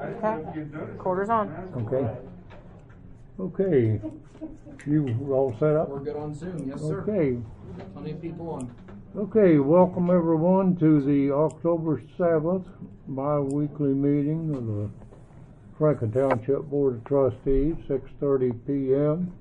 Okay. Quarters on. Okay. Okay. You all set up? We're good on Zoom, yes sir. Okay. Plenty of people on. Okay, welcome everyone to the October 7th bi-weekly meeting of the Franklin Township Board of Trustees, 6:30 p.m.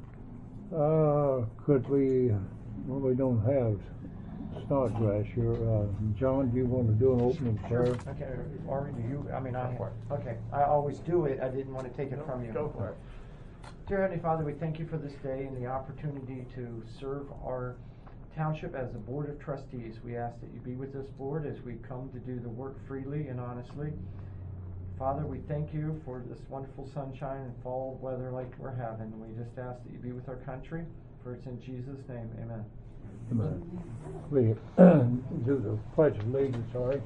Well, we don't have Snodgrass here. John, do you want to do an opening prayer? Okay, Ari, do you, okay, I always do it, I didn't want to take it from you. Go for it. Dear Heavenly Father, we thank you for this day and the opportunity to serve our township as a board of trustees. We ask that you be with this board as we come to do the work freely and honestly. Father, we thank you for this wonderful sunshine and fall weather like we're having. We just ask that you be with our country, for it's in Jesus' name, amen. Amen. We do the pledge of allegiance, sorry.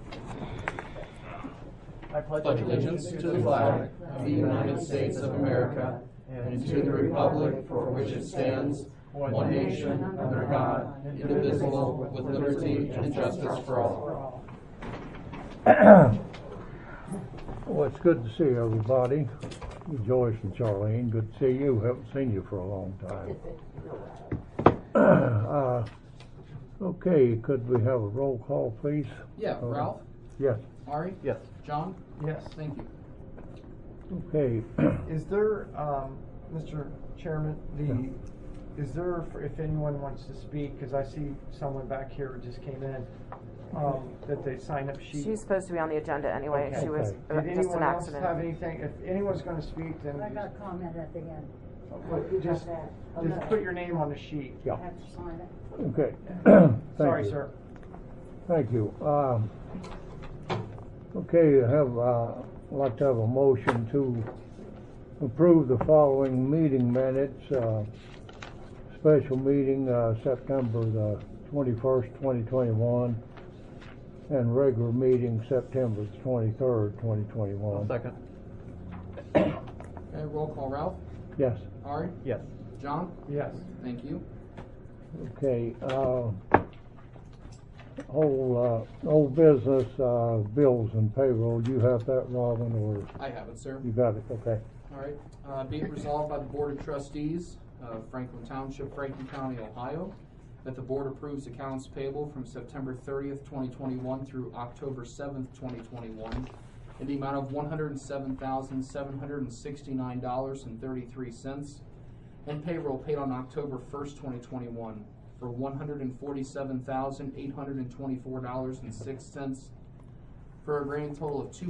I pledge allegiance to the flag of the United States of America and to the republic for which it stands, one nation, under God, indivisible, with liberty and justice for all. Well, it's good to see everybody. Joyce and Charlene, good to see you. Haven't seen you for a long time. Okay, could we have a roll call, please? Yeah, Ralph? Yes. Ari? Yes. John? Yes. Thank you. Okay. Is there, Mr. Chairman, is there, if anyone wants to speak, because I see someone back here who just came in, that they sign up sheet? She's supposed to be on the agenda anyway. Okay. She was Did just anyone an else accident. have anything? If anyone's going to speak, then I got a comment at the end. just put your name on the sheet. Yeah. I have to sign it. Okay. Sorry, you. sir. Thank you. Okay, I'd like to have a motion to approve the following meeting minutes. Special meeting September the 21st, 2021, and regular meeting September the 23rd, 2021. Second. Okay, roll call. Ralph? Yes. Ari? Yes. John? Yes. Thank you. Okay. Old business, bills and payroll. You have that, Robin, or I have it, sir. you got it? Okay. All right. Be it resolved by the Board of Trustees of Franklin Township, Franklin County, Ohio, that the Board approves accounts payable from September 30th, 2021 through October 7th, 2021 in the amount of $107,769.33 and payroll paid on October 1st, 2021 for $147,824.06 for a grand total of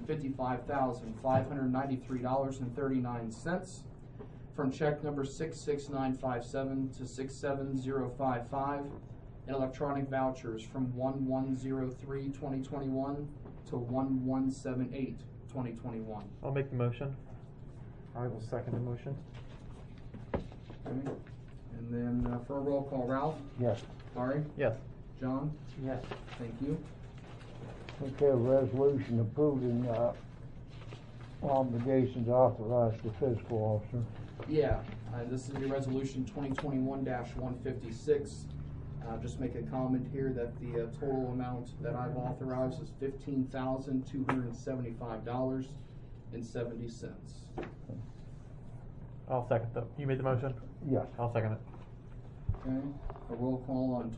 $255,593.39 from check number 66957 to 67055 and electronic vouchers from 1103-2021 to 1178-2021. I'll make the motion. I will second the motion. Okay. And then for a roll call, Ralph? Yes. Ari? Yes. John? Yes. Thank you. Okay, a resolution approving obligations authorized to fiscal officer. Yeah, this is your resolution 2021-156. Just make a comment here that the total amount that I've authorized is $15,275.70. I'll second you made the motion? Yes. I'll second it. Okay. A roll call on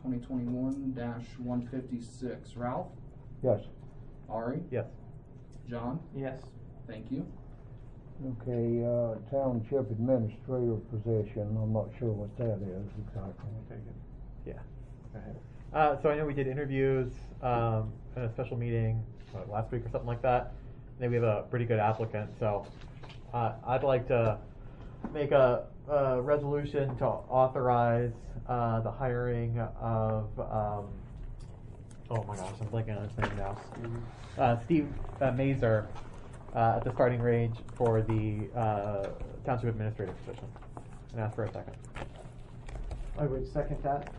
2021-156. Ralph? Yes. Ari? Yes. John? Yes. Thank you. Okay, township administrator position. I'm not sure what that is exactly. Yeah. Go ahead. So I know we did interviews in a special meeting last week or something like that. And then we have a pretty good applicant. So I'd like to make a resolution to authorize the hiring of oh my gosh, I'm blanking on his name now. Steve Mazer at the starting range for the township administrator position. And ask for a second. I would second that.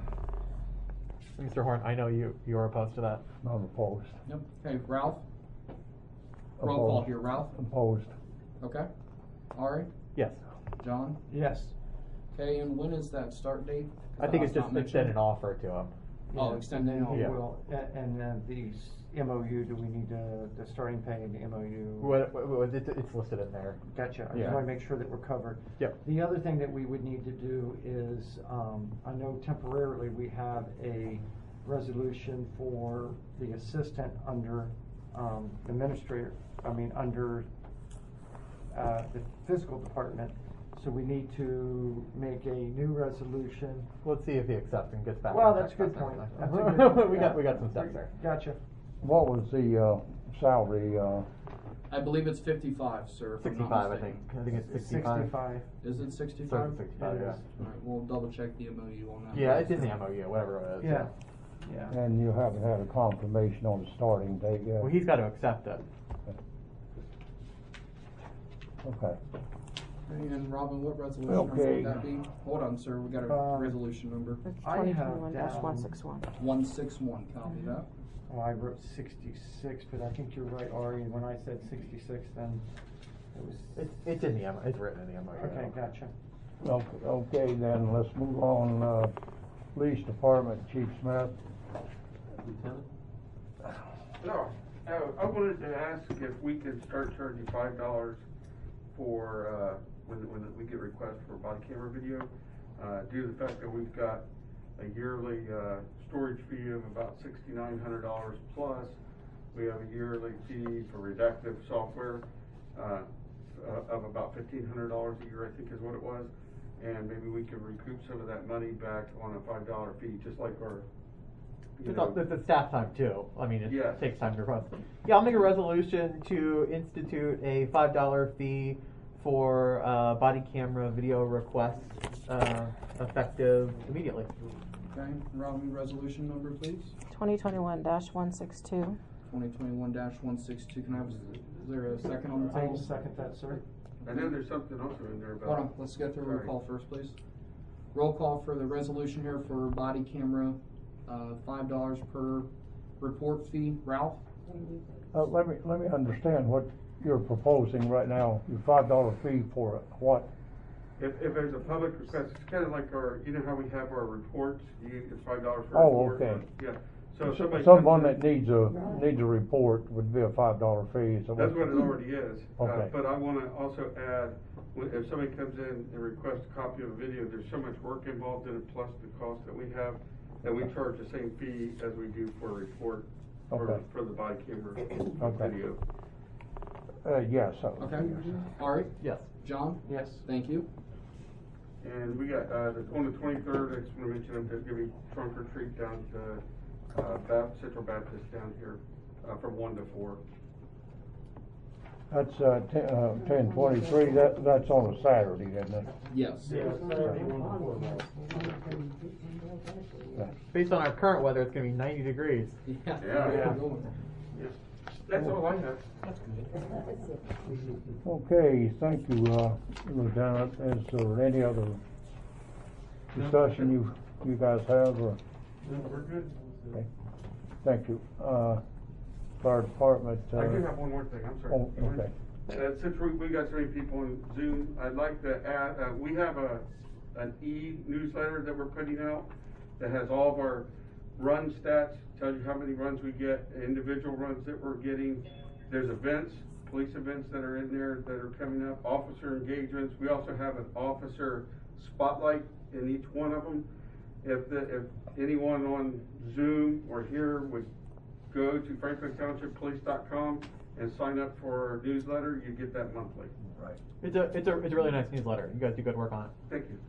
Mr. Horn, I know you are opposed to that. I'm opposed. Yep. Okay, Ralph? Roll call Opposed. here, Ralph? Opposed. Okay. Ari? Yes. John? Yes. Okay, and when is that start date? I think it's Not just mentioned. extend an offer to him. Oh, extend an offer. Yeah. Will, and then MOU, do we need the starting pay and the MOU? It's listed in there. Gotcha, I Yeah. just wanna make sure that we're covered. Yep. The other thing that we would need to do is, I know temporarily we have a resolution for the assistant under, administrator, under, the physical department. So we need to make a new resolution. Let's see if he accepts and gets back. Well, on that's a track. good point. That's a good- we yeah. got some steps there. Gotcha. What was the, salary, I believe it's 55, sir. If I'm not 65, I mistaken. think. I think it's 65. 65. Is it 65? 65, It yeah. is. Alright, we'll double check the MOU on that. Yeah, it's in the MOU, whatever it is. Yeah, yeah. and you haven't had a confirmation on the starting date yet? Well, he's got to accept it. Okay. And Robin, what resolution Okay. would that be? Hold on, sir, we got a resolution number. It's I have 2021-161. 161, copy that. Well, I wrote 66, but I think you're right, Ari, when I said 66, then it was. It's in the MOU. It's written in the MOU. Okay, gotcha. Okay, then let's move on, Police Department, Chief Smith. No, I wanted to ask if we could start charging $5 for, when we get requests for body camera video, due to the fact that we've got a yearly, storage fee of about $6,900 plus. We have a yearly fee for redactive software, of about $1,500 a year, I think is what it was. And maybe we could recoup some of that money back on a $5 fee, just like our, you know. The staff time too. I mean, it Yes. takes time to request. Yeah, I'll make a resolution to institute a $5 fee for body camera video requests effective immediately. Okay, Robin, resolution number, please? 2021-162. 2021-162. Can I have, is there a second on the I table? will second that, sir. I know there's something also in there about. Hold on, let's get through roll Sorry. call first, please. Roll call for the resolution here for body camera, $5 per report fee. Ralph? Let me understand what you're proposing right now, your $5 fee for what? If there's a public request, it's kind of like our, you know how we have our reports, it's $5 for a Oh, report. okay. Yeah, so if somebody. Someone comes that in- needs a report would be a $5 fee, so. That's what it already is. Okay. But I wanna also add, if somebody comes in and requests a copy of a video, there's so much work involved in it, plus the cost that we have, that we charge the same fee as we do for a report Okay. for the body camera Okay. video. Yes. Okay. Ari? Yes. John? Yes. Thank you. And we got, on the 23rd, I just wanna mention, I'm just giving trunk or treat down to, Central Baptist down here, from 1 to 4. That's, 10/23, that's on a Saturday, isn't it? Yes. Based on our current weather, it's going to be 90 degrees. Yeah. Yeah. Good. That's all I have. That's good. Okay, thank you, Lieutenant. Is there any other discussion you guys have, or? No, we're good. Okay. Thank you. Fire Department. I do have one more thing, I'm sorry. Oh, okay. Since we got so many people on Zoom, I'd like to add, we have an e-newsletter that we're putting out that has all of our run stats, tells you how many runs we get, individual runs that we're getting. There's events, police events that are in there that are coming up, officer engagements. We also have an officer spotlight in each one of them. If anyone on Zoom or here would go to franklintownshippolice.com and sign up for our newsletter, you get that monthly. Right. It's a really nice newsletter. You guys do good work on it. Thank you.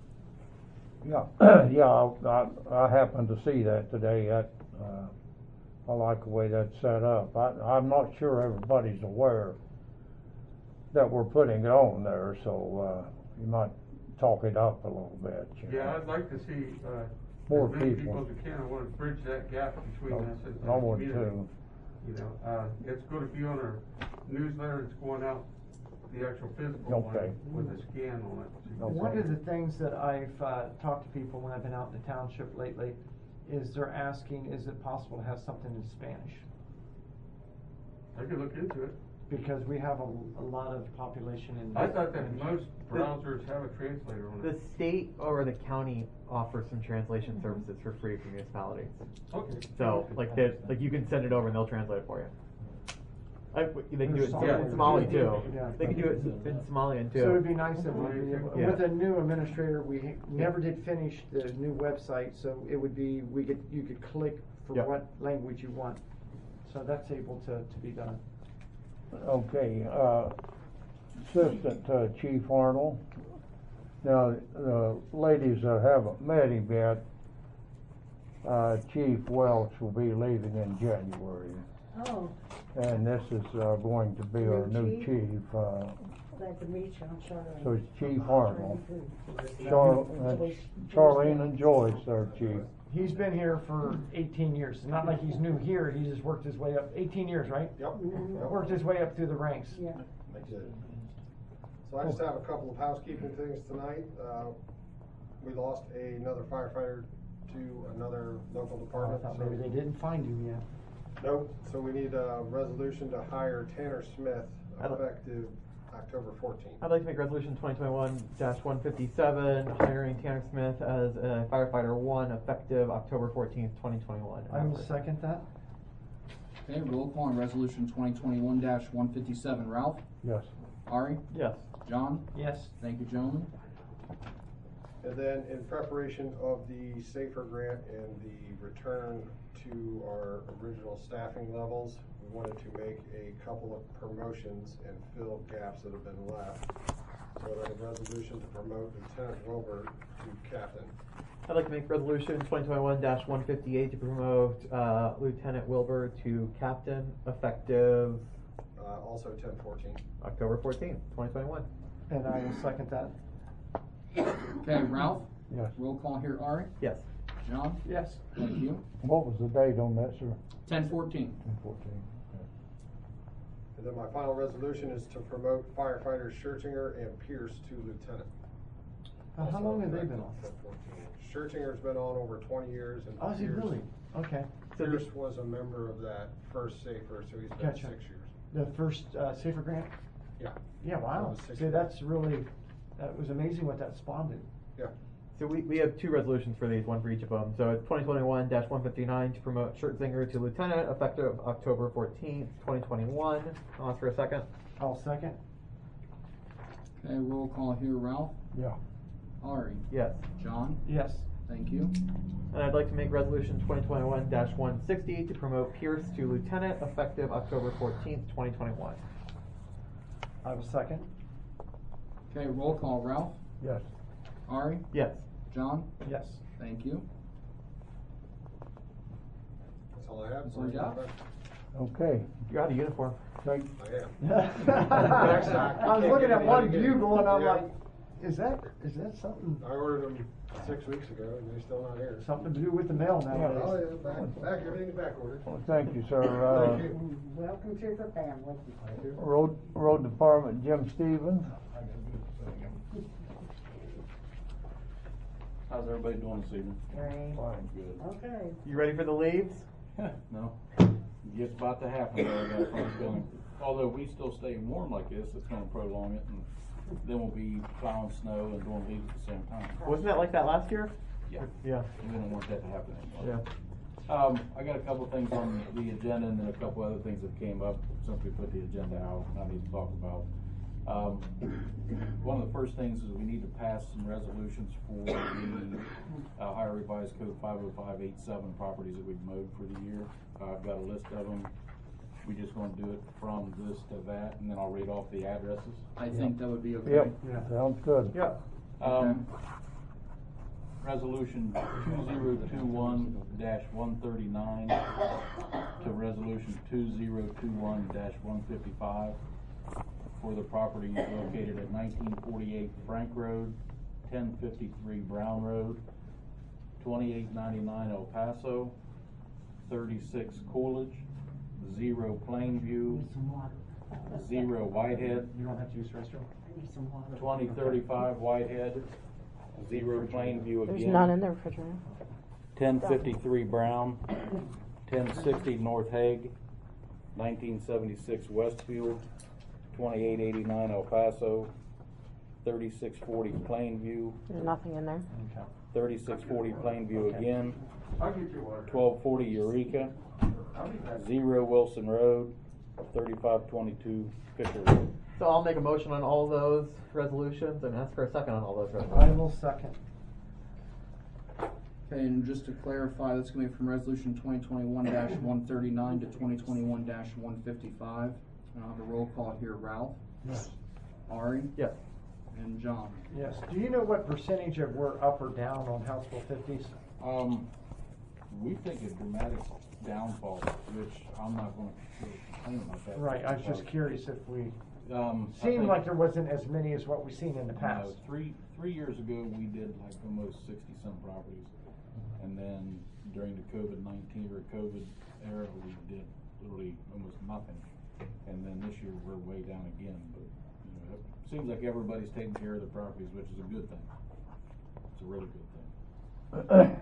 Yeah, yeah, I happened to see that today. I like the way that's set up. I'm not sure everybody's aware that we're putting it on there, so, you might talk it up a little bit. You Yeah, know. I'd like to see, More as many people. people as we can. I wanna bridge that gap between us and the I would community. too. You know, it's gonna be on our newsletter, it's going out, the actual physical one, Okay. with a scan on it. Okay. One of the things that I've talked to people when I've been out in the township lately is they're asking, is it possible to have something in Spanish? I could look into it. because we have a lot of population in. I thought that most browsers have a translator on The it. state or the county offers some translation services for free for municipalities. Okay. So, like you can send it over and they'll translate it for you. They can do it There's in Somali too. Yeah. They can do it in Somalian too. So it'd be nice if we, Yeah. with a new administrator, we never did finish the new website, so it would be, you could click for Yep. what language you want. So that's able to be done. Okay, Assistant Chief Arnold. Now, the ladies that haven't met him yet, Chief Welch will be leaving in January. Oh, And this is going to be our New new chief? chief. glad to meet you, I'm Charlene. So it's Chief Arnold. Joyce. Charlene and Joyce are chief. He's been here for 18 years. It's not like he's new here, he just worked his way up, 18 years, right? Yep. Mhm. Worked his way up through the ranks. Yeah. Good. So I just have a couple of housekeeping things tonight. We lost another firefighter to another local I department. thought maybe they didn't find him yet. Nope, so we need a resolution to hire Tanner Smith I'd like- effective October 14th. I'd like to make resolution 2021-157, hiring Tanner Smith as a firefighter 1 effective October 14th, 2021. I will second that. Okay, roll call on resolution 2021-157. Ralph? Yes. Ari? Yes. John? Yes. Thank you, gentlemen. And then in preparation of the SAFER grant and the return to our original staffing levels, we wanted to make a couple of promotions and fill gaps that have been left. So I have a resolution to promote Lieutenant Wilbur to captain. I'd like to make resolution 2021-158 to promote Lieutenant Wilbur to captain effective Also 10/14. October 14th, 2021. And I will second that. Okay, Ralph? Yes. Roll call here, Ari? Yes. John? Yes. Thank you. What was the date on that, sir? 10-14. 14. And then my final resolution is to promote firefighters Schertinger and Pierce to lieutenant. How long have they been on? 10/14. Schertinger's been on over 20 years and Oh, is he Pierce- really? Okay. Pierce was a member of that first SAFER, so he's been Gotcha. 6 years. The first SAFER grant? Yeah. Yeah, wow. That was 6 See, years. that's really, that was amazing what that spawned. Yeah. So we have 2 resolutions for these, one for each of them. So it's 2021-159 to promote Schertzinger to lieutenant effective October 14th, 2021. I'll ask for a second. I'll second. Okay, roll call here, Ralph? Yeah. Ari? Yes. John? Yes. Thank you. And I'd like to make resolution 2021-160 to promote Pierce to lieutenant effective October 14th, 2021. I will second. Okay, roll call, Ralph? Yes. Ari? Yes. John? Yes. Thank you. That's all I have. That's all you got? Okay. You're out of uniform. Thank, I am. I was looking at one bugle and I'm Yeah. like, is that something, I ordered them 6 weeks ago and they're still not here. something to do with the mail nowadays? Oh, yeah, back, everything's back ordered. well, thank you, sir. Thank you. Welcome to the family. Thank you. Road Department, Jim Stevens. How's everybody doing this evening? Great. Fine. Good. Okay. You ready for the leaves? No. It's about to happen there, I got a funny feeling. Although we still stay warm like this, it's gonna prolong it, and then we'll be plowing snow and doing leaves at the same time. Wasn't that like that last year? Yeah. Yeah. We don't want that to happen anymore. Yeah. I got a couple of things on the agenda and then a couple other things that came up since we put the agenda out, I need to talk about. One of the first things is we need to pass some resolutions for the Ohio Revised Code 50587 properties that we've mowed for the year. I've got a list of them. We just gonna do it from this to that, and then I'll read off the addresses. I think that would be okay. Yep, Yeah. sounds good. Yep. Resolution 2021-139 to resolution 2021-155 for the property located at 1948 Frank Road, 1053 Brown Road, 2899 El Paso, 36 Coolidge, 0 Plainview, Need some water. 0 Whitehead, You don't have to use the restroom? I need some water. 2035 Whitehead, 0 Plainview again. There's none in the refrigerator. 1053 Brown, 1060 North Hague, 1976 Westfield, 2889 El Paso, 3640 Plainview, There's nothing in there. Okay. 3640 Plainview again, I'll get you water. 1240 Eureka, I'll be back. 0 Wilson Road, 3522 Fisher Road. So I'll make a motion on all those resolutions and ask for a second on all those I resolutions. will second. Okay, and just to clarify, that's gonna be from resolution 2021-139 to 2021-155. And I'll have a roll call here. Ralph? Yes. Ari? Yes. And John? Yes. Do you know what percentage of we're up or down on House Bill 50s? We think a dramatic downfall, which I'm not gonna complain about that. Right, I was just curious if we, I seemed think- like there wasn't as many as what we've seen in the No, past. three years ago, we did like almost 60-some properties. And then during the COVID-19 or COVID era, we did literally almost nothing. And then this year, we're way down again, but, you know, it seems like everybody's taking care of their properties, which is a good thing. It's a really good thing.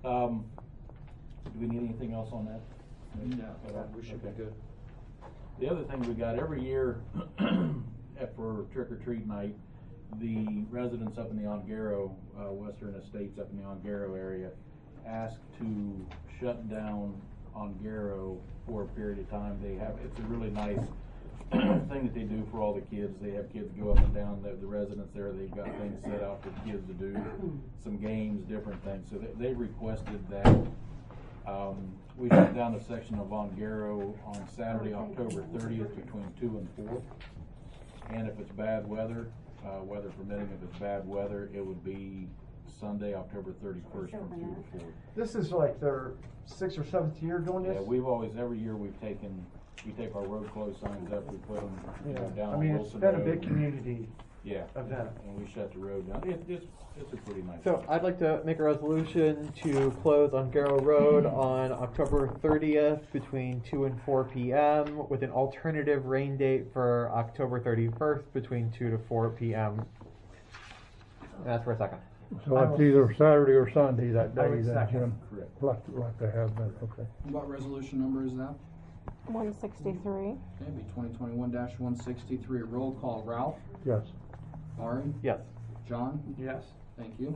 Do we need anything else on that? No, we should be good. The other thing we got every year for trick or treat night, the residents up in the Ongaro, Western Estates up in the Ongaro area, ask to shut down Ongaro for a period of time. It's a really nice thing that they do for all the kids. They have kids go up and down, the residents there, they've got things set out for the kids to do, some games, different things. So they requested that we shut down a section of Ongaro on Saturday, October 30th between 2 and 4. And if it's bad weather, weather permitting, if it's bad weather, it would be Sunday, October 31st from 2 to 4. This is like their 6th or 7th year doing this? Yeah, every year we take our road closed signs up, we put them down I on mean, it's Wilson been a Road. big community Yeah, event. and we shut the road down. It's a pretty nice. So I'd like to make a resolution to close on Garrow Road on October 30th between 2 and 4 p.m. with an alternative rain date for October 31st between 2 to 4 p.m. And that's for a second. So it's either Saturday or Sunday that I day, would then, second. Jim? Correct. Like they have been, okay. What resolution number is that? 163. Okay, be 2021-163. Roll call. Ralph? Yes. Ari? Yes. John? Yes. Thank you.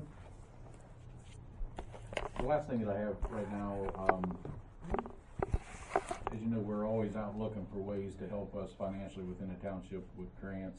The last thing that I have right now, as you know, we're always out looking for ways to help us financially within the township with grants.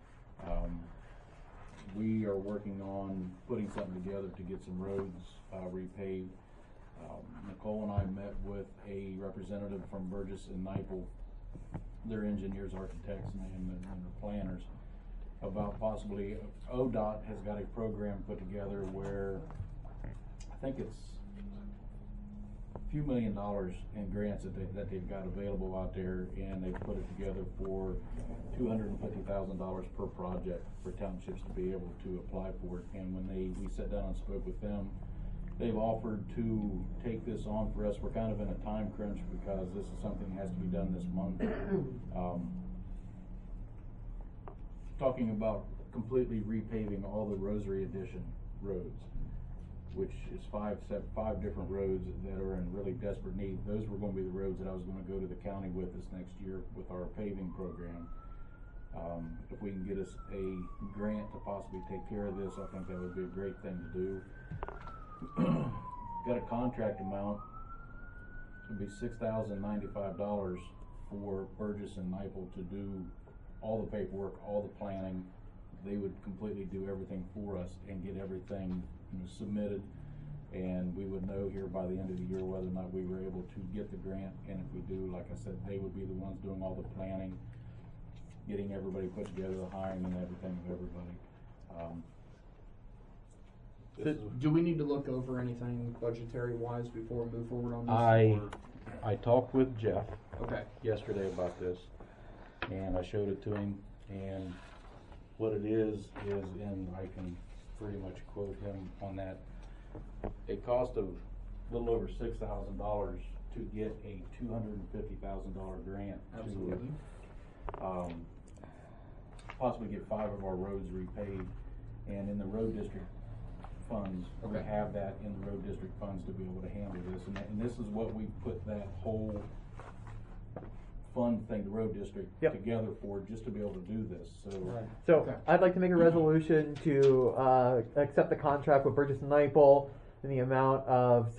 We are working on putting something together to get some roads repaved. Nicole and I met with a representative from Burgess and Nyepel, their engineers, architects, and their planners, about possibly, ODOT has got a program put together where I think it's a few $1 million in grants that they've got available out there, and they've put it together for $250,000 per project for townships to be able to apply for it. And when we sat down and spoke with them, they've offered to take this on for us. We're kind of in a time crunch because this is something that has to be done this month. Talking about completely repaving all the Rosary Addition roads, which is five different roads that are in really desperate need. Those were going to be the roads that I was going to go to the county with this next year with our paving program. If we can get us a grant to possibly take care of this, I think that would be a great thing to do. Got a contract amount, it would be $6,095 for Burgess and Nyepel to do all the paperwork, all the planning. They would completely do everything for us and get everything submitted, and we would know here by the end of the year whether or not we were able to get the grant. And if we do, like I said, they would be the ones doing all the planning, getting everybody put together, the hiring and everything of everybody. Do we need to look over anything budgetary wise before we move forward on this? I talked with Jeff Okay. yesterday about this, and I showed it to him, and what it is, and I can pretty much quote him on that, a cost of a little over $6,000 to get a $250,000 grant. Absolutely. To possibly get 5 of our roads repaved, and in the road district funds, we Okay. have that in the road district funds to be able to handle this, and this is what we put that whole fund thing, the road district Yep. together for, just to be able to do this, so. Right. So Okay. I'd like to make a resolution to accept the contract with Burgess and Nyepel in the amount of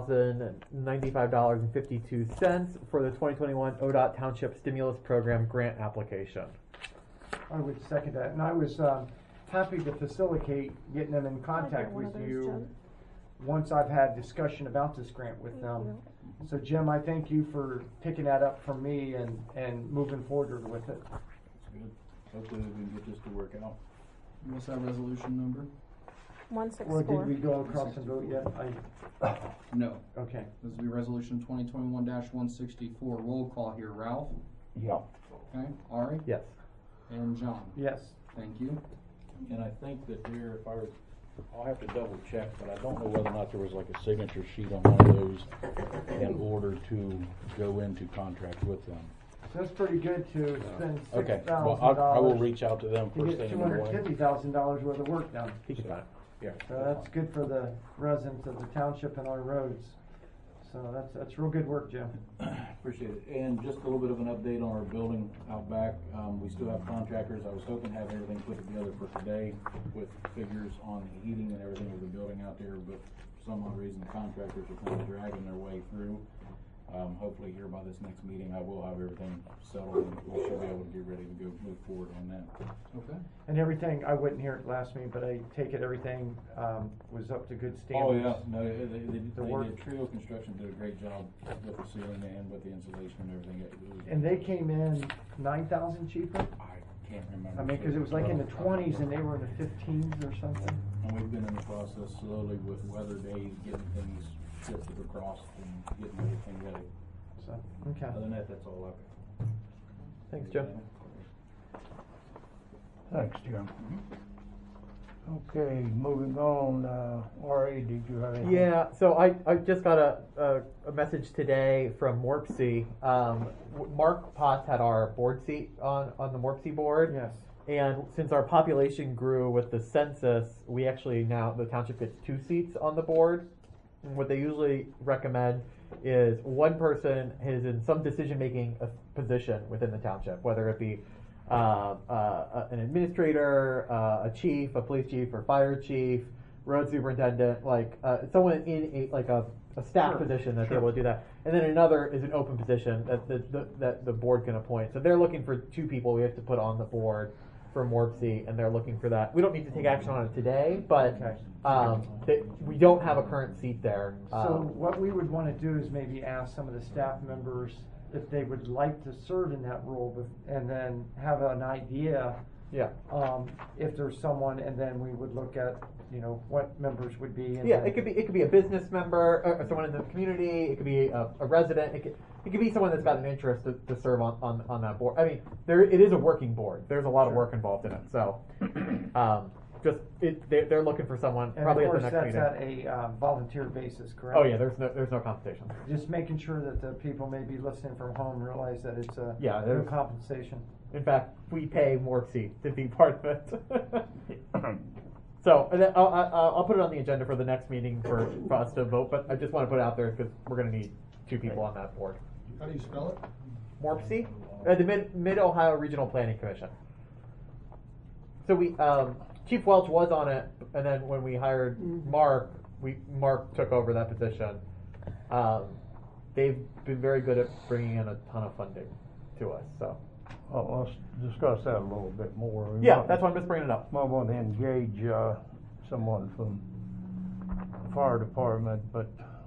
$6,095.52 for the 2021 ODOT Township Stimulus Program grant application. I would second that, and I was happy to facilitate getting them in contact one with of those, you Jim. once I've had discussion about this grant with them. So Jim, I thank you for picking that up from me and moving forward with it. That's good. Hopefully we can get this to work out. What's that resolution number? Well, 164. did we go across and vote yet? No. Okay. This will be resolution 2021-164. Roll call here. Ralph? Yeah. Okay. Ari? Yes. And John? Yes. Thank you. And I think that there, I'll have to double check, but I don't know whether or not there was like a signature sheet on one of those in order to go into contract with them. So that's pretty good to spend Okay, $6,000. well, I will reach out to them To first get thing in the morning. $250,000 worth of work done. He can find it. Yeah. So that's good for the residents of the township and our roads. So that's real good work, Jim. Appreciate it. And just a little bit of an update on our building out back. We still have contractors. I was hoping to have everything put together for today with figures on the heating and everything of the building out there, but for some odd reason, the contractors are kind of dragging their way through. Hopefully here by this next meeting, I will have everything settled and we should be able to get ready to go move forward on that. Okay. And everything, I wasn't here at last meeting, but I take it everything was up to good Oh, standards. yeah, no, they work. did, Trio Construction did a great job with the ceiling and with the insulation and everything. It was- And they came in 9,000 cheaper? I can't remember. I mean, cause it was like in the 20s and they were in the 15s or something. And we've been in the process slowly with weather days, getting things shifted across and getting everything ready. So, okay. Other than that, that's all I've got. Thanks, Jim. Thanks, Jim. Okay, moving on, Ari, did you have anything? Yeah, so I just got a message today from Morpsey. Mark Potts had our board seat on the Morpsey board. Yes. And since our population grew with the census, we actually now, the township gets 2 seats on the board. And what they usually recommend is one person is in some decision-making position within the township, whether it be an administrator, a chief, a police chief, or fire chief, road superintendent, like someone in a staff position that's able to do that. And then another is an open position that the board can appoint. So they're looking for 2 people we have to put on the board for Morpsey, and they're looking for that. We don't need to take action on it today, but we don't have a current seat there. So what we would want to do is maybe ask some of the staff members if they would like to serve in that role, and then have an idea Yeah. if there's someone, and then we would look at, what members would be. And Yeah, then- it could be a business member, or someone in the community. It could be a resident. It could be someone that's got an interest to serve on that board. I mean, it is a working board. There's a lot of work involved in it. So, they're looking for someone And probably of at the course, next that's meeting. at a volunteer basis, correct? Oh yeah, there's no compensation. Just making sure that the people maybe listening from home realize that it's no there's- compensation. In fact, we pay Morpsey to be part of it. So, and then I'll put it on the agenda for the next meeting for us to vote. But I just want to put it out there because we're going to need 2 people on that board. How do you spell it? Morpsey, the Mid Ohio Regional Planning Commission. So Chief Welch was on it, and then when we hired Mark took over that position. They've been very good at bringing in a ton of funding to us. So Well, let's discuss that a little bit more. We yeah, might- that's why I'm just bringing it up. Might want to engage someone from the fire department, but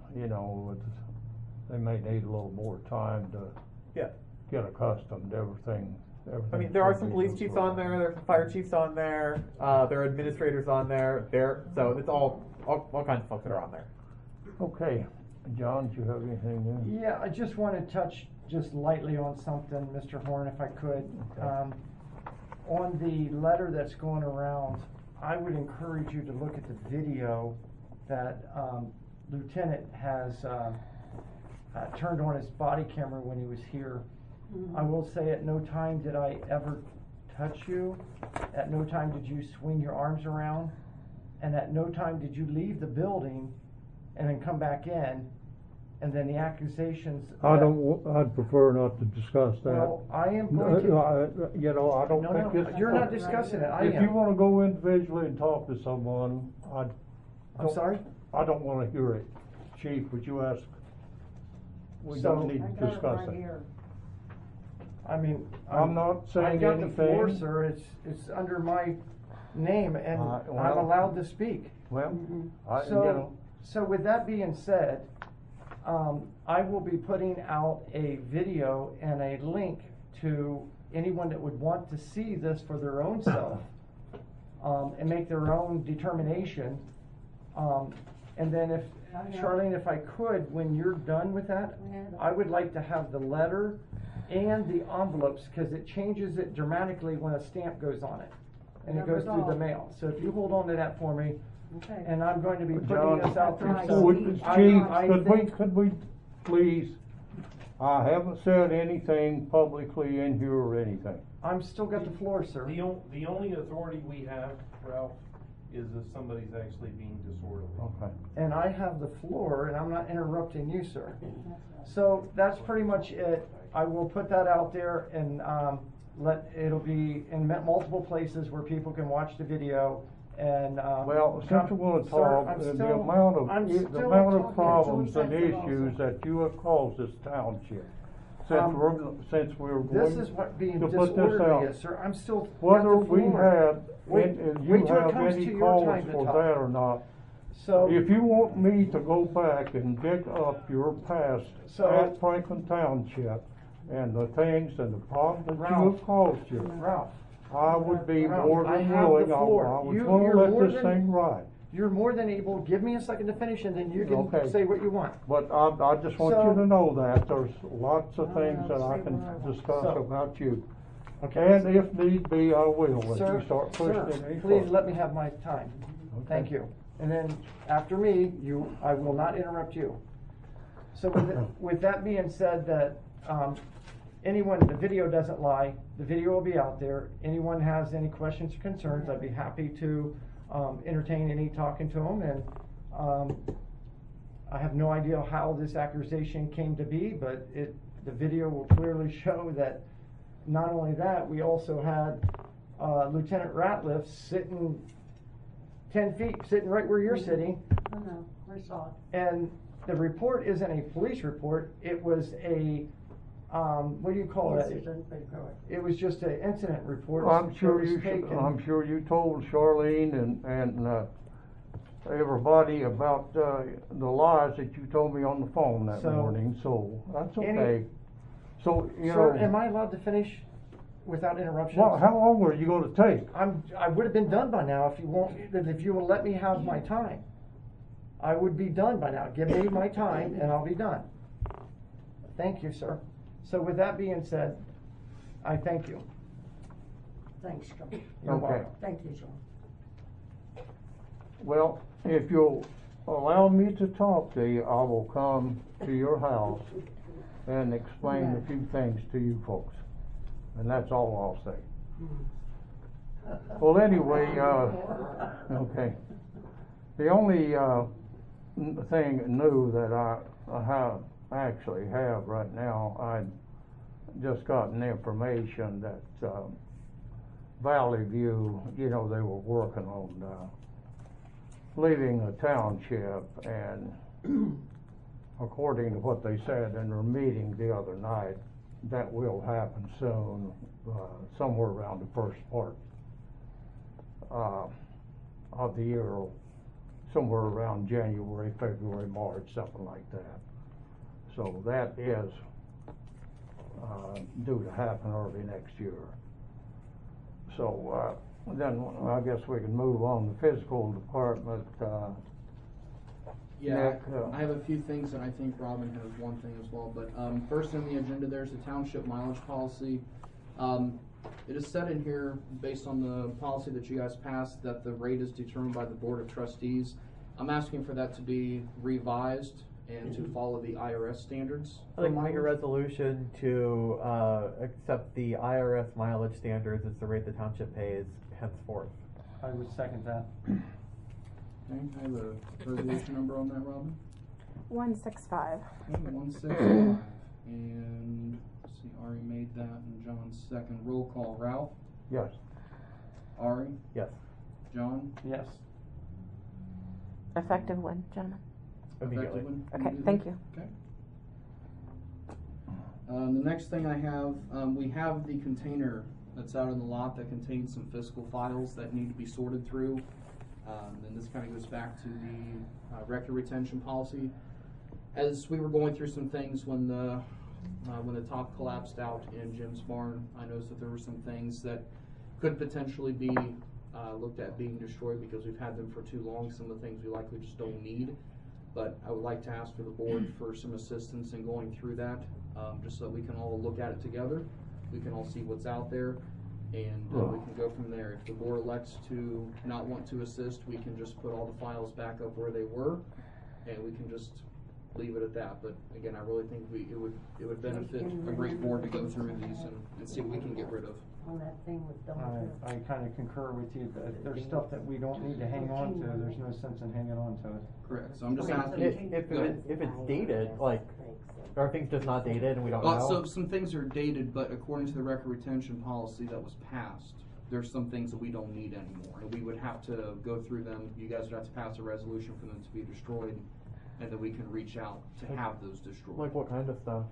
they may need a little more time to get accustomed to everything. I mean, there are some police chiefs on there. There's some fire chiefs on there. There are administrators on there. So it's all kinds of folks that are on there. Okay, John, do you have anything new? Yeah, I just want to touch just lightly on something, Mr. Horn, if I could. Okay. On the letter that's going around, I would encourage you to look at the video that Lieutenant has turned on his body camera when he was here. I will say at no time did I ever touch you. At no time did you swing your arms around. And at no time did you leave the building and then come back in and then the accusations. I'd prefer not to discuss that. Well, I am going to. You know, I don't No, think no, this. you're not discussing it, I If am. you wanna go individually and talk to someone, I'm don't- sorry? I don't wanna hear it. Chief, would you ask? We So- don't need I to got it discuss right it. here. I mean. I'm not saying I got the floor, anything. sir, it's under my name, and I'm well- allowed to speak. Well, Mhm. you So, know, so with that being said, I will be putting out a video and a link to anyone that would want to see this for their own self, and make their own determination. And then if, Charlene, if I could, when you're done with that, I would like to have the letter and the envelopes, cause it changes it dramatically when a stamp goes on it. And it goes through the mail. So if you hold on to that for me, Okay. and I'm going to be putting John, this out there. Right. So Chief, I think- could we, please, I haven't said anything publicly in here or anything. I'm still got the floor, sir. The only authority we have, Ralph, is if somebody's actually being disorderly. Okay. And I have the floor, and I'm not interrupting you, sir. So that's pretty much it. I will put that out there and, it'll be in multiple places where people can watch the video and, Well, since you wanna Sir, talk, I'm the still- amount I'm of, the still amount of talking. problems and Julie said so issues also. that you have caused this township, since we're This going is what being to put this disorderly out. is, sir. I'm still. got Whether the we floor. have, Wait- and wait you till it have comes to any your cause time to for talk. that or not, So. if you want me to go back and dig up your past So- at Franklin Township and the things and the problems that you Ralph. have caused here, Ralph, I would be Ralph, more I than have the willing, I floor. was You're gonna let more this than- thing ride. you're more than able, give me a second to finish and then you can Okay. say what you want. But I just want So- you to know that, there's lots of things that I can discuss So- about you. Okay. And if need be, I will, if Sir, you start pushing sir, it any please further. let me have my time. Thank you. And then after me, I will not interrupt you. So with that being said, that, anyone, the video doesn't lie, the video will be out there. Anyone has any questions or concerns, I'd be happy to, entertain any talking to them, and, I have no idea how this accusation came to be, but the video will clearly show that not only that, we also had, Lieutenant Ratliff sitting 10 feet, sitting right where you're sitting, Oh, no, we saw it. and the report isn't a police report, it was a, what do you call it? Incident report. It was just an incident report. I'm that sure was you, taken. I'm sure you told Charlene and everybody about, the lies that you told me on the phone that So- morning, so that's Any- okay. So, you know. Sir, am I allowed to finish without interruptions? Well, how long were you gonna take? I would have been done by now if you will let me have my time. I would be done by now. Give me my time and I'll be done. Thank you, sir. So with that being said, I thank you. Thanks, John. You're Okay. welcome. Thank you, John. Well, if you'll allow me to talk to you, I will come to your house and explain a few things to you folks. And that's all I'll say. Well, anyway, okay. The only, thing new that I actually have right now, I just gotten information that, Valley View, you know, they were working on, leaving the township, and according to what they said in their meeting the other night, that will happen soon, somewhere around the first part of the year, somewhere around January, February, March, something like that. So that is due to happen early next year. So then I guess we can move on to physical department. Yeah, Nick, I have a few things, and I think Robin has one thing as well. But first on the agenda, there's the township mileage policy. It is said in here, based on the policy that you guys passed, that the rate is determined by the Board of Trustees. I'm asking for that to be revised and to follow the IRS standards. I'd like to make a resolution to accept the IRS mileage standards as the rate the township pays henceforth. I would second that. Okay, I have a resolution number on that, Robin. 165. 165. And, let's see, Ari made that and John second. Roll call. Ralph? Yes. Ari? Yes. John? Yes. Effective when, gentlemen? Immediately. Effective when? Okay, thank you. Okay. The next thing I have, we have the container that's out in the lot that contains some fiscal files that need to be sorted through. And this kind of goes back to the record retention policy. As we were going through some things when the top collapsed out in Jim's barn, I noticed that there were some things that could potentially be looked at being destroyed because we've had them for too long. Some of the things we likely just don't need. But I would like to ask for the board for some assistance in going through that, just so we can all look at it together. We can all see what's out there, and we can go from there. If the board elects to not want to assist, we can just put all the files back up where they were, and we can just leave it at that. But again, I really think it would benefit a great board to go through these and see what we can get rid of. On that thing with I kind of concur with you that there's stuff that we don't need to hang on to. There's no sense in hanging on to it. Correct. So I'm just asking. If it's dated, like, are things just not dated and we don't know? So some things are dated, but according to the record retention policy that was passed, there's some things that we don't need anymore. And we would have to go through them. You guys would have to pass a resolution for them to be destroyed, and then we can reach out to have those destroyed. Like what kind of stuff?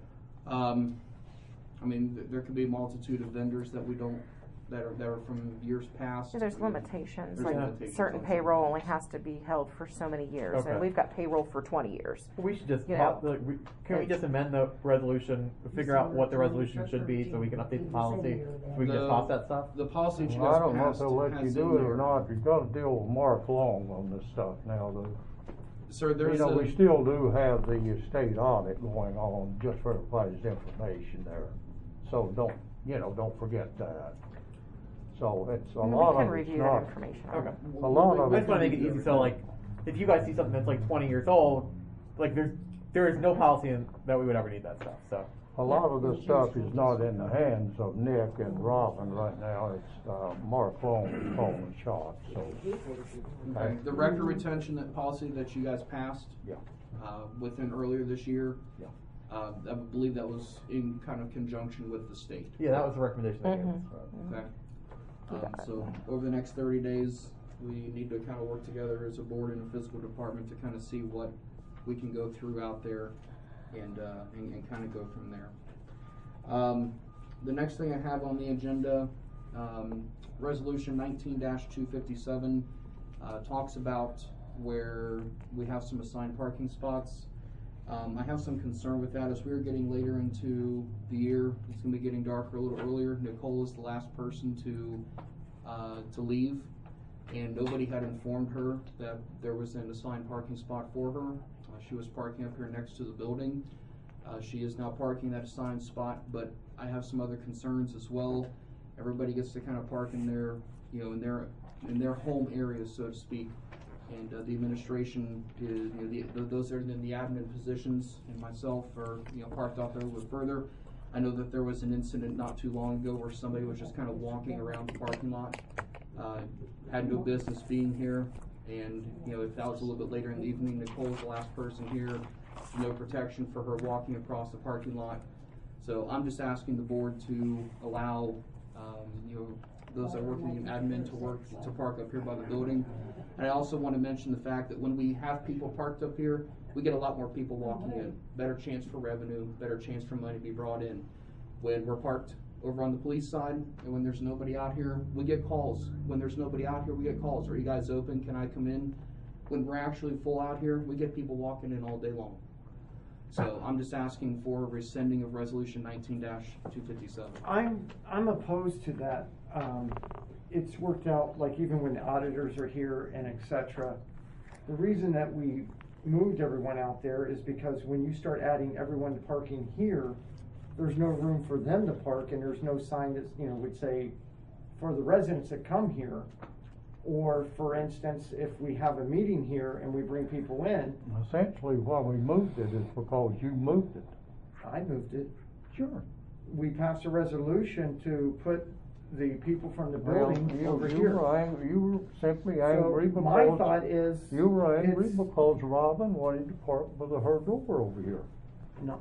I mean, there could be a multitude of vendors that we don't, that are from years past. There's limitations, There's like limitations certain on payroll only has to be held for so many years, Okay. and we've got payroll for 20 years. We should just You pop know. can we just amend the resolution, figure out what the resolution should be so we can update the policy, so we can just toss that stuff? The policy that you Well, guys I don't know if passed they'll let you has do in it or there. not. You've got to deal with Mark Long on this stuff now, though. Sir, there's You know, we still do have the state audit going on, just for everybody's information there. So don't forget that. So it's a And lot we can of it's review that not. information. Okay. A lot of I it. just want to make it easy, so like, if you guys see something that's like 20 years old, like there is no policy that we would ever need that stuff, so. A lot of this stuff is not in the hands of Nick and Robin right now. It's Mark Long is calling the shots. So Okay. The record retention policy that you guys passed, yeah. within earlier this year, Yeah. I believe that was in kind of conjunction with the state. Yeah, that was the recommendation I gave. Mhm. Okay. So over the next 30 days, we need to kind of work together as a board and a physical department to kind of see what we can go through out there and kind of go from there. The next thing I have on the agenda, resolution 19-257, talks about where we have some assigned parking spots. I have some concern with that as we're getting later into the year. It's going to be getting darker a little earlier. Nicole is the last person to leave, and nobody had informed her that there was an assigned parking spot for her. She was parking up here next to the building. She is now parking that assigned spot, but I have some other concerns as well. Everybody gets to kind of park in their, in their home areas, so to speak. And the administration is, those that are in the admin positions, and myself are, parked off there a little further. I know that there was an incident not too long ago where somebody was just kind of walking around the parking lot, had no business being here. And, if that was a little bit later in the evening, Nicole was the last person here, no protection for her walking across the parking lot. So I'm just asking the board to allow, those that work in admin to park up here by the building. And I also want to mention the fact that when we have people parked up here, we get a lot more people walking in. Better chance for revenue, better chance for money to be brought in. When we're parked over on the police side, and when there's nobody out here, we get calls. When there's nobody out here, we get calls. Are you guys open? Can I come in? When we're actually full out here, we get people walking in all day long. So I'm just asking for rescinding of resolution 19-257. I'm opposed to that. It's worked out, like even when the auditors are here and et cetera. The reason that we moved everyone out there is because when you start adding everyone to parking here, there's no room for them to park, and there's no sign that would say for the residents that come here. Or for instance, if we have a meeting here and we bring people in. Essentially, why we moved it is because you moved it. I moved it. Sure. We passed a resolution to put the people from the Well, building over you here. were simply So angry my because thought is. you were angry it's- because Robin wanted to park by her door over here. No.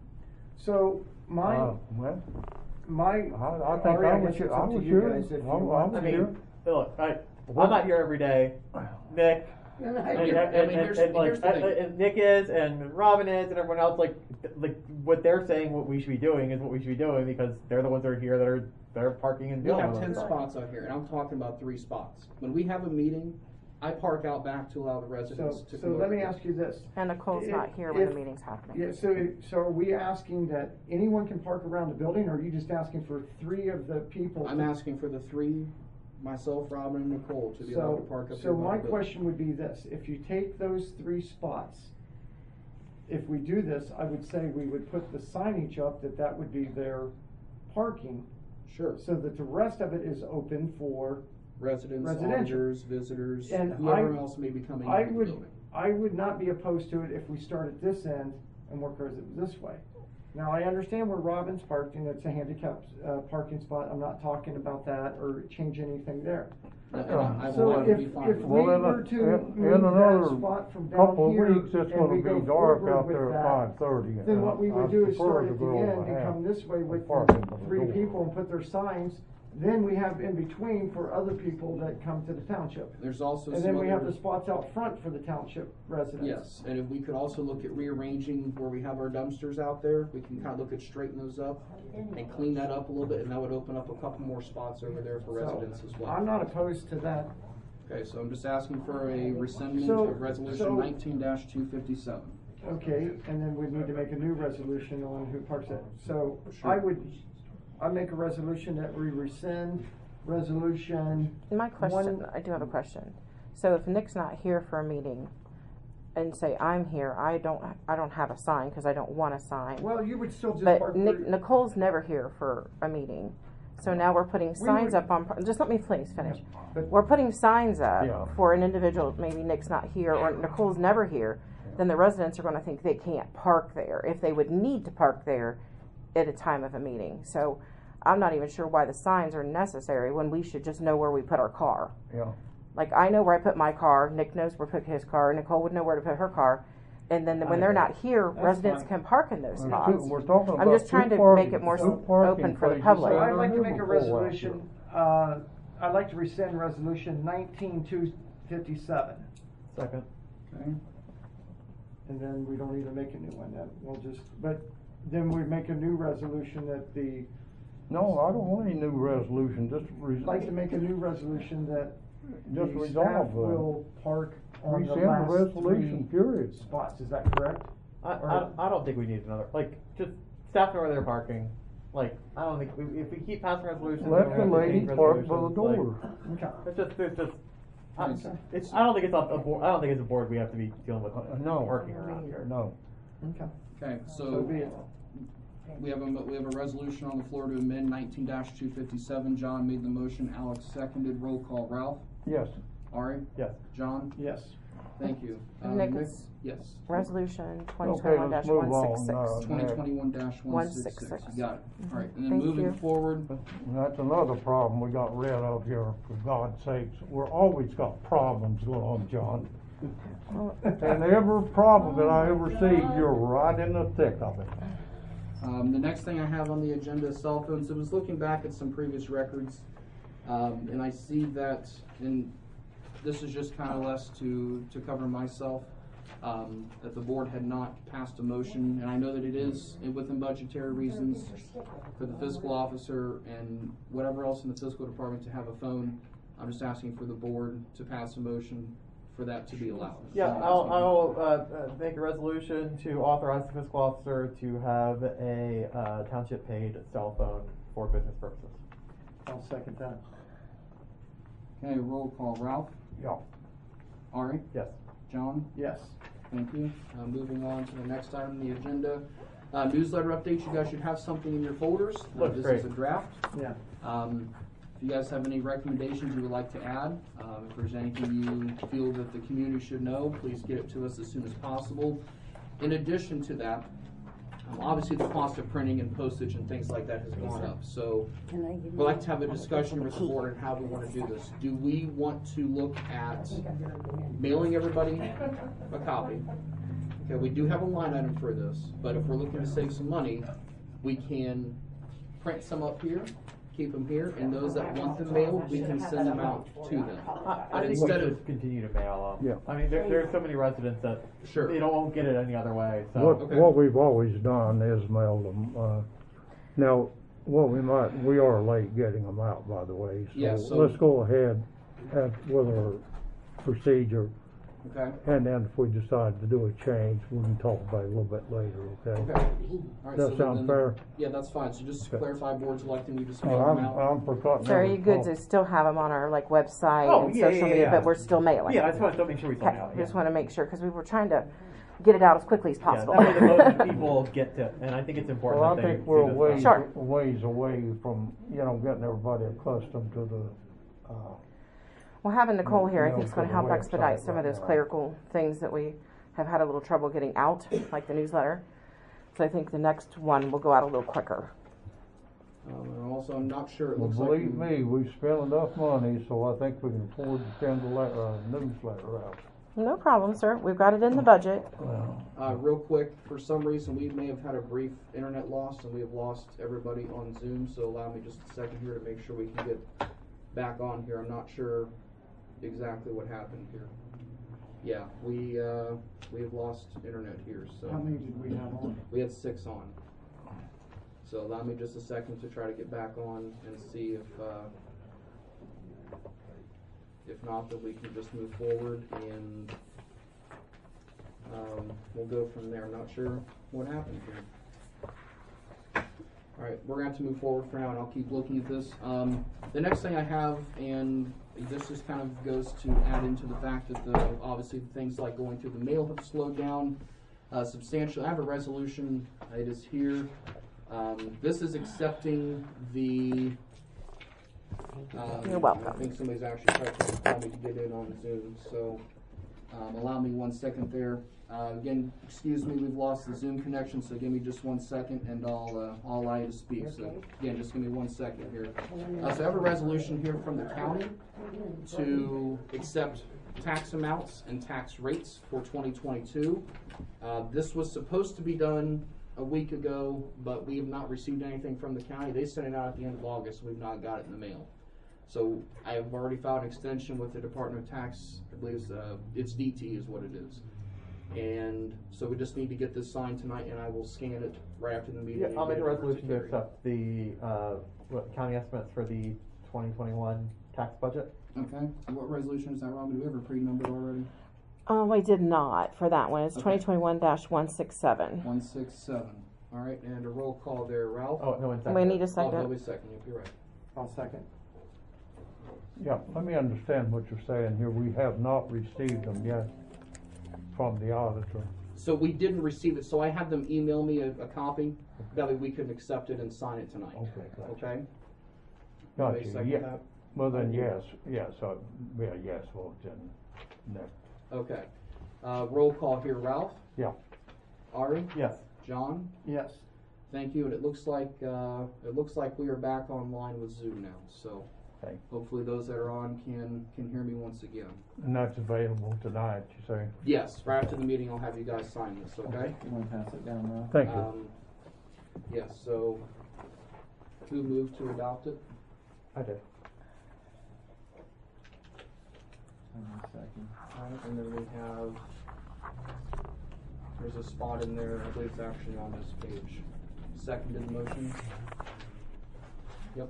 So my, Well, my. I think Ari, I was guess here. it's I up to was you here. guys if you I want was I here. mean, look, I'm not here every day. Nick, And I- and, mean, here's the thing. and Nick is, and Robin is, and everyone else. Like what they're saying, what we should be doing is what we should be doing because they're the ones that are here that are parking and We dealing have with 10 it. spots out here, and I'm talking about 3 spots. When we have a meeting, I park out back to allow the residents to So come let me over. ask you this. And Nicole's not here when the meeting's happening. Yeah, so are we asking that anyone can park around the building, or are you just asking for 3 of the people? I'm asking for the 3, myself, Robin, and Nicole, to be allowed to park up here. So by my the building. question would be this, if you take those 3 spots, if we do this, I would say we would put the signage up that would be their parking, Sure. so that the rest of it is open for, Residents, Residential. auditors, visitors, And whoever else may be coming into the building. I would not be opposed to it if we start at this end and work ours this way. Now, I understand where Robin's parked, and it's a handicapped, parking spot, I'm not talking about that or change anything there. And I So will if be fine if with we that. Well, were to in move that another spot from down couple of here weeks, it's and gonna we be go dark forward out with there at that, 5:30. then what we would do is start at the end and have come this way with parking by the the 3 door. people and put their signs, then we have in between for other people that come to the township. There's also And some then we have other- the spots out front for the township residents. Yes, and if we could also look at rearranging where we have our dumpsters out there, we can kind of look at straightening those up and clean that up a little bit, and that would open up a couple more spots over there for So, residents as well. I'm not opposed to that. Okay, so I'm just asking for a rescindment So- of resolution so- 19-257. Okay, and then we need to make a new resolution on who parks it. So Sure. I make a resolution that we rescind resolution. My question, one- I do have a question. So if Nick's not here for a meeting and say I'm here, I don't have a sign because I don't want a sign. Well, you would still just But park where. Nicole's never here for a meeting. So now we're putting signs would- up on, just let me please finish. But- We're putting signs Yeah. up for an individual, maybe Nick's not here or Nicole's never here, then the residents are gonna think they can't park there, if they would need to park there at a time of a meeting. So I'm not even sure why the signs are necessary when we should just know where we put our car. Yeah. Like, I know where I put my car, Nick knows where to put his car, Nicole would know where to put her car, and then when they're not here, That's residents fine. can park in those spots. We're talking about I'm just trying to make it more two parking open for the places public. that I'd are like to make a movable resolution, I'd like to rescind resolution 19-257. Second. Okay. And then we don't need to make a new one, then we'll just, but then we make a new resolution that No, I don't want any new resolution, just I'd like to make a new resolution that Just the resolve staff that. will park on the rescind the last resolution, 3 period. spots, is that correct? I don't think we need another, like, just staff know where they're parking. Like, I don't think, if we keep passing resolutions. Let we the have to lady change park by the resolutions, like, door. Okay. It's just, I It's- I don't think it's a board, I don't think it's a board we have to be dealing with No. parking around here. No. Okay. Okay, So be it. we have a resolution on the floor to amend 19-257. John made the motion, Alex seconded. Roll call. Ralph? Yes. Ari? Yes. John? Yes. Thank you. Nick, Nick? it's Yes. Resolution Okay, let's move on. 2021-166. 2021-166. You got it. All right, and then Thank moving you. forward, That's another problem we got rid of here, for God's sakes. We're always got problems going on, John. And every problem that I ever see, you're right in the thick of it. the next thing I have on the agenda is cell phones. I was looking back at some previous records, and I see that, and this is just kind of less to cover myself, that the board had not passed a motion, and I know that it is within budgetary reasons for the fiscal officer and whatever else in the fiscal department to have a phone. I'm just asking for the board to pass a motion for that to be allowed. Yeah, I'll make a resolution to authorize the fiscal officer to have a township paid cell phone for business purposes. I'll second that. Okay, roll call. Ralph? Yeah. Ari? Yes. John? Yes. Thank you. Moving on to the next item on the agenda. Newsletter updates. You guys should have something in your folders. Looks This great. is a draft. Yeah. If you guys have any recommendations you would like to add, if there's anything you feel that the community should know, please get it to us as soon as possible. In addition to that, obviously the cost of printing and postage and things like that has gone up. So Can I give we'd you- like to have a discussion with the board on how we want to do this. Do we want to look at mailing everybody a copy? Okay, we do have a line item for this, but if we're looking to save some money, we can print some up here, keep them here, and those that want them mailed, we can send them out to them. I But think instead we of, should continue to mail them. Yeah. I mean, there are so many residents that Sure. they won't get it any other way. So Okay. What we've always done is mail them. Now, we are late getting them out, by the way. Yeah, so- Let's go ahead with our procedure. okay? And then if we decide to do a change, we can talk about it a little bit later, okay? Okay. All right, Does so that sound then- fair? Yeah, that's fine. So just to Okay. clarify, board's electing, we just Oh, mail them out. I'm for cutting. So are you every good to cost. still have them on our like website Oh, and yeah, social yeah, media, yeah. but we're still mailing? yeah, I just want to make sure we send Okay, it out. we just Yeah. want to make sure because we were trying to get it out as quickly as possible. Yeah, that way the most people get to, and I think it's important. Well, I that they think we're see this ways, stuff. Sure. ways away from, getting everybody accustomed to the, Well, having Nicole here, I Yeah, think is going for to the help expedite website some of right those now. clerical things that we have had a little trouble getting out, like the newsletter. So I think the next one will go out a little quicker. And also, I'm not sure, it well, looks like. believe me, we spent enough money, so I think we can afford to send a newsletter out. No problem, sir. We've got it in the budget. Real quick, for some reason, we may have had a brief internet loss and we have lost everybody on Zoom, so allow me just a second here to make sure we can get back on here. I'm not sure exactly what happened here. Yeah, we have lost internet here, so. How many did we have on? We had 6 on. So allow me just a second to try to get back on and see if not, then we can just move forward and we'll go from there. I'm not sure what happened here. Alright, we're gonna have to move forward for now and I'll keep looking at this. The next thing I have, and this just kind of goes to add into the fact that obviously things like going through the mail have slowed down substantially. I have a resolution, it is here. This is accepting the You're welcome. I think somebody's actually trying to call me to get in on Zoom, so allow me 1 second there. Again, excuse me, we've lost the Zoom connection, so give me just 1 second and I'll allow you to speak. So again, just give me 1 second here. So I have a resolution here from the county to accept tax amounts and tax rates for 2022. This was supposed to be done a week ago, but we have not received anything from the county. They sent it out at the end of August. We've not got it in the mail. So I have already filed an extension with the Department of Tax. I believe it's DT is what it is. And so we just need to get this signed tonight, and I will scan it right after the meeting. Yeah, and I'll get make a it over to resolution to Terry. accept the county estimates for the 2021 tax budget. Okay. What resolution is that, Rob? Do we have a pre-numbered already? I did not for that one. It's Okay. 2021-167. 167. All right, and a roll call there, Ralph. Oh, no, in second. We need a Oh, second. nobody second. Yep, you're right. I'll second. Yeah, let me understand what you're saying here. We have not received them yet from the auditor. So we didn't receive it, so I had them email me a copy. That way we could accept it and sign it tonight. Okay, gotcha. Okay? Got Anybody you, second yeah. that? Well then, yes, vote then, next. Okay. Roll call here, Ralph, Yeah, Ari, Yes. John. Yes. Thank you. And it looks like we are back online with Zoom now. So okay. hopefully those that are on can hear me once again. And that's available tonight, you say? Yes. Right after the meeting, I'll have you guys sign this. Okay? You want to pass it down now? Thank you. Yes. So who moved to adopt it? I did. And then we have, there's a spot in there, I believe it's actually on this page. Seconded motion. Yep.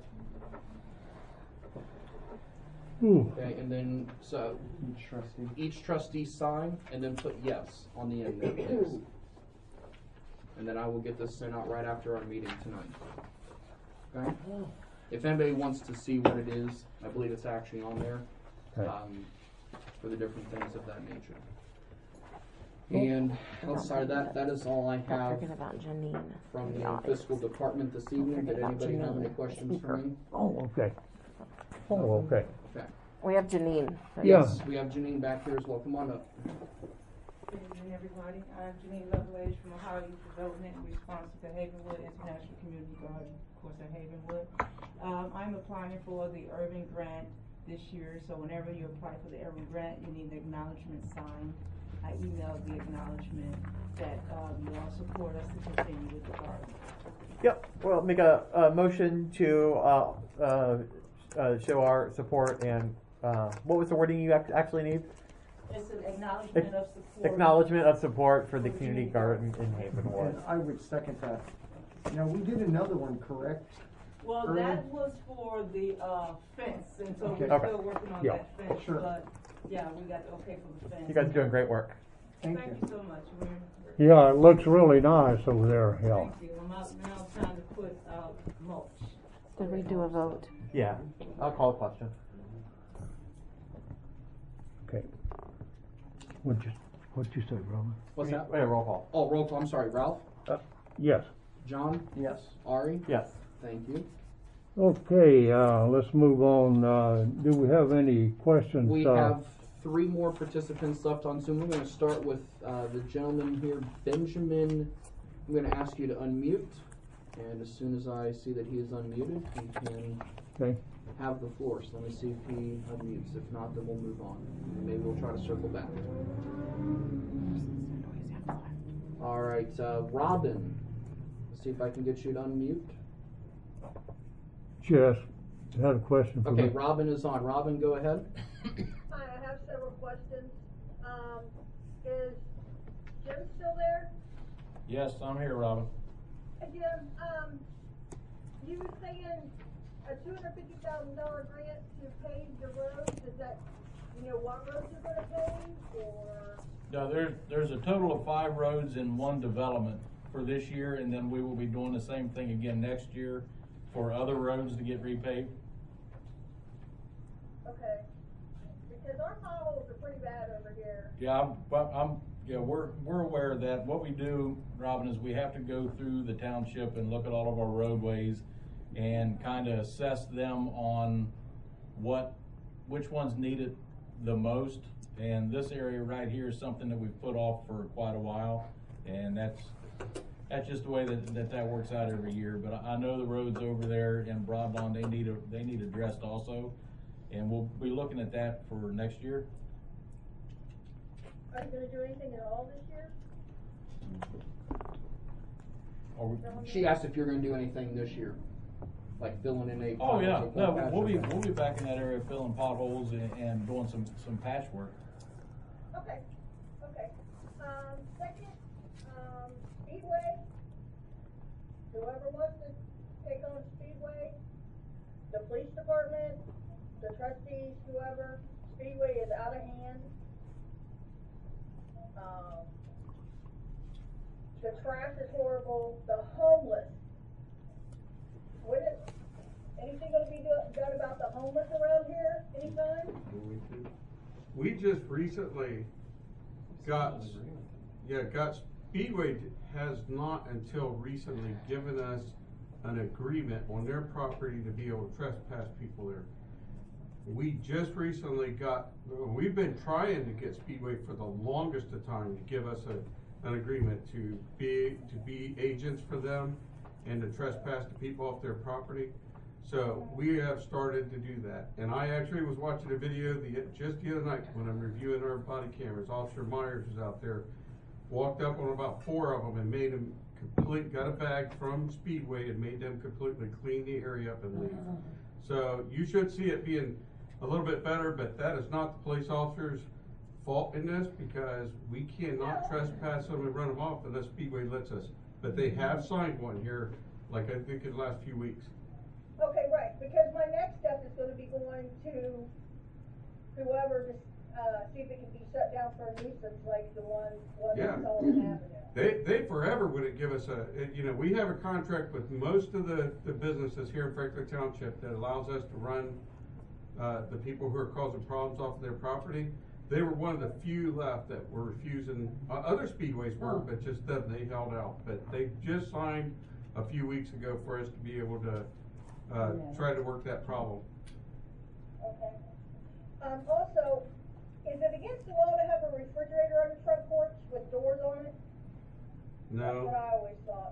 Okay, and then, so, each trustee sign, and then put yes on the end there, please. And then I will get this sent out right after our meeting tonight. Okay? If anybody wants to see what it is, I believe it's actually on there. Okay. For the different things of that nature. And outside of that, that is all I Don't have forget about Janine. from in the audit. fiscal department this evening. forget Did about anybody have any Janine. questions for me? Oh, okay. Oh, okay. Okay. We have Janine. Yeah. Yes, we have Janine back here as well. Come on up. Good evening, everybody. I'm Janine Lovelace from Ohio Youth Development in response to Havenwood International Community Garden, of course, at Havenwood. I'm applying for the Urban Grant this year, so whenever you apply for the Urban Grant, you need an acknowledgement signed. I emailed the acknowledgement that you all support us to continue with the garden. Yep, well, make a motion to show our support and what was the wording you actually need? It's an acknowledgement of support. Acknowledgement of support for the community garden in Havenwood. And I would second that. Now, we did another one, correct? Well, that was for the fence, and so Okay. we're Okay. still working on Yeah. that fence. Sure. But yeah, we got the okay for the fence. You guys are doing great work. Thank you so much. Yeah, it looks really nice over there, yeah. Thank you. I'm out now trying to put out mulch. Did we do a vote? Yeah, I'll call the question. Okay. What'd you say, Robin? What's that? Wait, roll call. Oh, roll call, I'm sorry, Ralph? Yes. John? Yes. Ari? Yes. Thank you. Okay, let's move on. Do we have any questions? We have 3 more participants left on Zoom. We're going to start with the gentleman here, Benjamin. I'm going to ask you to unmute, and as soon as I see that he is unmuted, he can have the floor. So let me see if he unmutes. If not, then we'll move on. Maybe we'll try to circle back. All right, Robin. Let's see if I can get you to unmute. Jess, had a question for Okay, me. Robin is on. Robin, go ahead. Hi, I have several questions. Is Jim still there? Yes, I'm here, Robin. Jim, you were saying a $250,000 grant to pave the roads. Is that, what roads you're going to pave, or? No, there's a total of 5 roads in one development for this year, and then we will be doing the same thing again next year for other roads to get repaved. Okay. Because our potholes are pretty bad over here. Yeah, we're aware of that. What we do, Robin, is we have to go through the township and look at all of our roadways and kind of assess them on which ones need it the most. And this area right here is something that we've put off for quite a while, and that's just the way that works out every year. But I know the roads over there in Broadlawn, they need addressed also, and we'll be looking at that for next year. Are you going to do anything at all this year? She asked if you're going to do anything this year, like filling in a. Oh yeah, no, we'll be back in that area filling potholes and doing some patchwork. Okay. Second, Speedway. Whoever wants to take on Speedway, the police department, the trustees, whoever, Speedway is out of hand. The trash is horrible. The homeless. When is anything going to be done about the homeless around here anytime? We just recently got Speedway has not until recently given us an agreement on their property to be able to trespass people there. We just recently we've been trying to get Speedway for the longest of time to give us an agreement to be agents for them and to trespass the people off their property. So we have started to do that. And I actually was watching a video just the other night when I'm reviewing our body cameras. Officer Myers was out there, walked up on about 4 of them and made them got a bag from Speedway and made them completely clean the area up and leave. So you should see it being a little bit better, but that is not the police officer's fault in this, because we cannot trespass them and run them off unless Speedway lets us. But they have signed one here, like I think in the last few weeks. Okay, right, because my next step is going to be going to whoever to see if it can be shut down for a nuisance like the one Yeah. on Sullivan Avenue. They forever wouldn't give us we have a contract with most of the businesses here in Franklin Township that allows us to run the people who are causing problems off of their property. They were one of the few left that were refusing. Other speedways were, but just them, they held out. But they just signed a few weeks ago for us to be able to try to work that problem. Okay. Also, is is it against the law to have a refrigerator on the front porch with doors on it? That's No. what I always thought.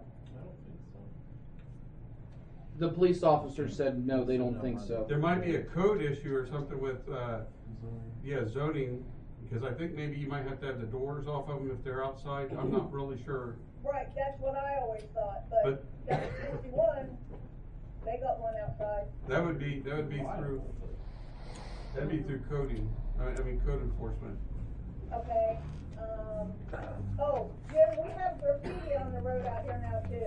The police officer said no, they don't think so. There might be a code issue or something with, zoning, because I think maybe you might have to have the doors off of them if they're outside. I'm not really sure. Right, that's what I always thought, but down at 61, they got one outside. That would be through, that'd be through coding, code enforcement. Okay, oh, Jim, we have graffiti on the road out here now too.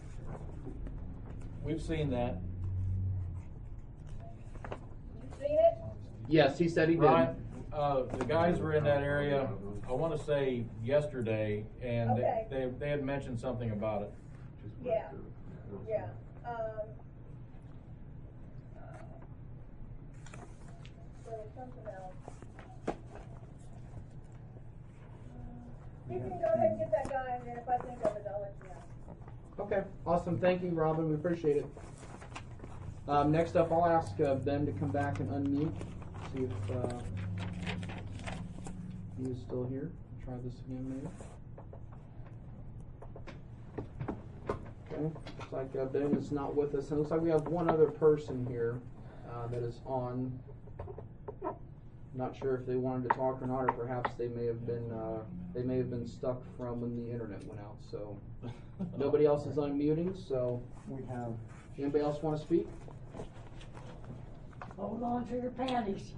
We've seen that. You seen it? Yes, he said he did. Right, the guys were in that area, I wanna say yesterday, and Okay. they had mentioned something about it. Yeah, yeah, there was something else. You can go ahead and get that guy, and then if I think of it, I'll let you know. Okay, awesome. Thank you, Robin. We appreciate it. Next up, I'll ask Ben to come back and unmute. See if he is still here. Try this again, maybe. Okay, looks like Ben is not with us. And it looks like we have one other person here that is on. Not sure if they wanted to talk or not, or perhaps they may have been stuck from when the internet went out. So nobody else is unmuting. So We have. anybody else want to speak? Hold on to your panties.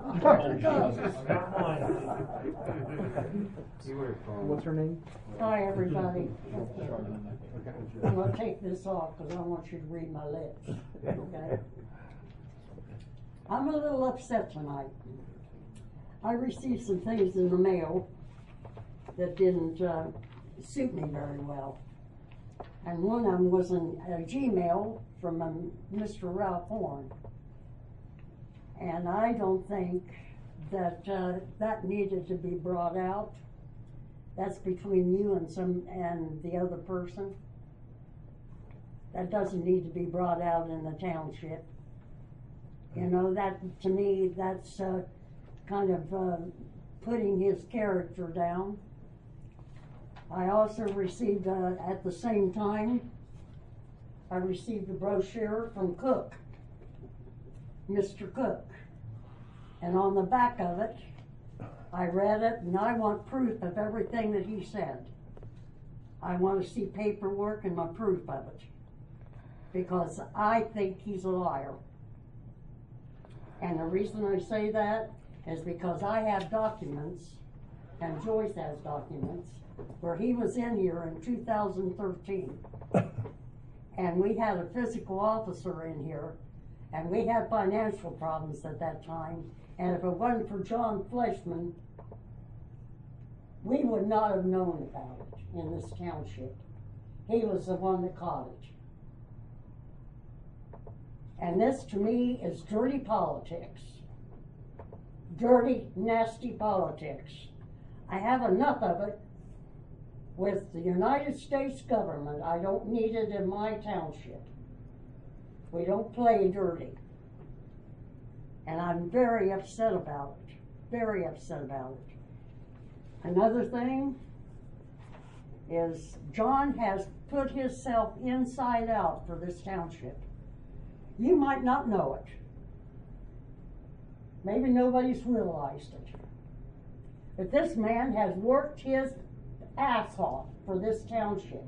What's her name? Hi, everybody. I'm gonna take this off because I want you to read my lips, okay? I'm a little upset tonight. I received some things in the mail that didn't suit me very well. And one of them was a Gmail from Mr. Ralph Horn. And I don't think that that needed to be brought out. That's between you and the other person. That doesn't need to be brought out in the township. You know, that, to me, that's kind of putting his character down. I also received, at the same time, I received a brochure from Cook, Mr. Cook. And on the back of it, I read it, and I want proof of everything that he said. I want to see paperwork and my proof of it, because I think he's a liar. And the reason I say that is because I have documents, and Joyce has documents, where he was in here in 2013. And we had a physical officer in here, and we had financial problems at that time. And if it wasn't for John Fleshman, we would not have known about it in this township. He was the one that caught it. And this, to me, is dirty politics. Dirty, nasty politics. I have enough of it with the United States government. I don't need it in my township. We don't play dirty. And I'm very upset about it. Very upset about it. Another thing is John has put himself inside out for this township. You might not know it. Maybe nobody's realized it. But this man has worked his ass off for this township.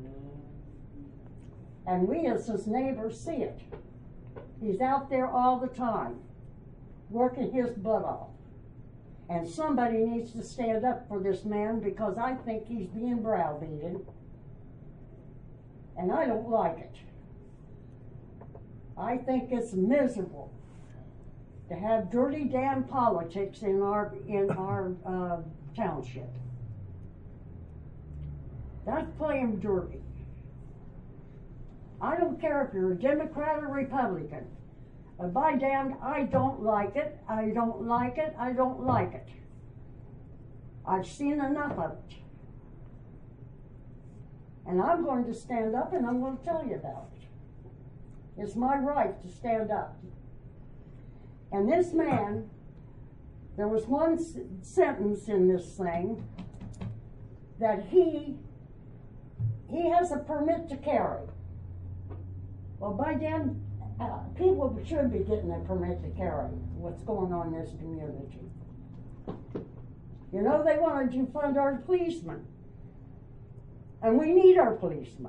And we as his neighbors see it. He's out there all the time, working his butt off. And somebody needs to stand up for this man, because I think he's being browbeaten. And I don't like it. I think it's miserable to have dirty damn politics in our township. That's playing dirty. I don't care if you're a Democrat or Republican. But by damned, I don't like it. I don't like it. I don't like it. I've seen enough of it. And I'm going to stand up and I'm going to tell you about it. It's my right to stand up. And this man There was one sentence in this thing that he has a permit to carry. Well, by then, people should be getting a permit to carry what's going on in this community. You know, they wanted to fund our policemen. And we need our policemen.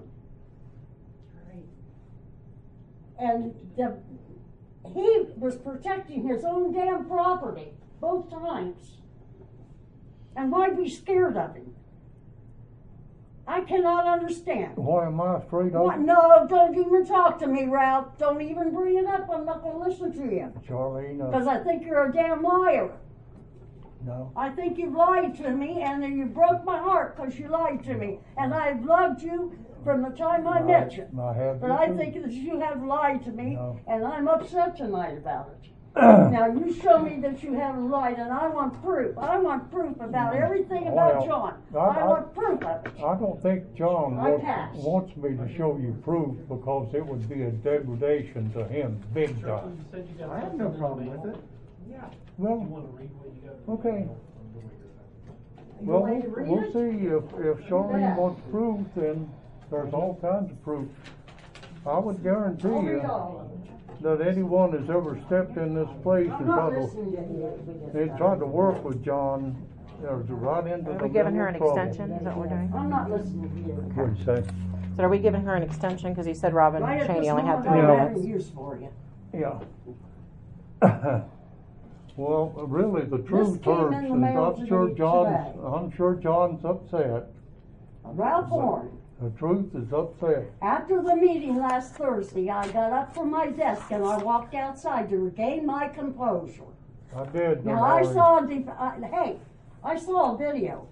And he was protecting his own damn property both times. And why be scared of him? I cannot understand. Why am I afraid of What? it? No, don't even talk to me, Ralph. Don't even bring it up. I'm not going to listen to you. Charlene, Because I think you're a damn liar. no. I think you've lied to me, and you broke my heart because you lied to me. And I've loved you from the time I met you. I have But you I too. think that you have lied to me, No. and I'm upset tonight about it. Now, you show me that you haven't lied, and I want proof. I want proof about everything about Well, John. I- I want proof of it. I don't think John I pass. wants me to show you proof because it would be a degradation to him, big time. I have no problem with it. Well, okay. You Well, want me to read we'll it? see if Charlene Yeah. wants proof, then there's all kinds of proof. I would guarantee I'll you read all of it. that anyone that's ever stepped in this place I'm and not tried listening to you. they tried to work with John, there's right into Are the we giving her an middle of trouble. extension? Is that what we're doing? I'm not listening to you. What'd you say? So are we giving her an extension? Because he said Robin Right at Cheney this only had moment, 3 I don't have minutes. any use for you. Yeah. Well, really, the truth came hurts, in the and mail I'm sure today. I'm sure John's upset. Ralph Horn. The truth is upset. After the meeting last Thursday, I got up from my desk and I walked outside to regain my composure. I did. Now I saw I saw a video.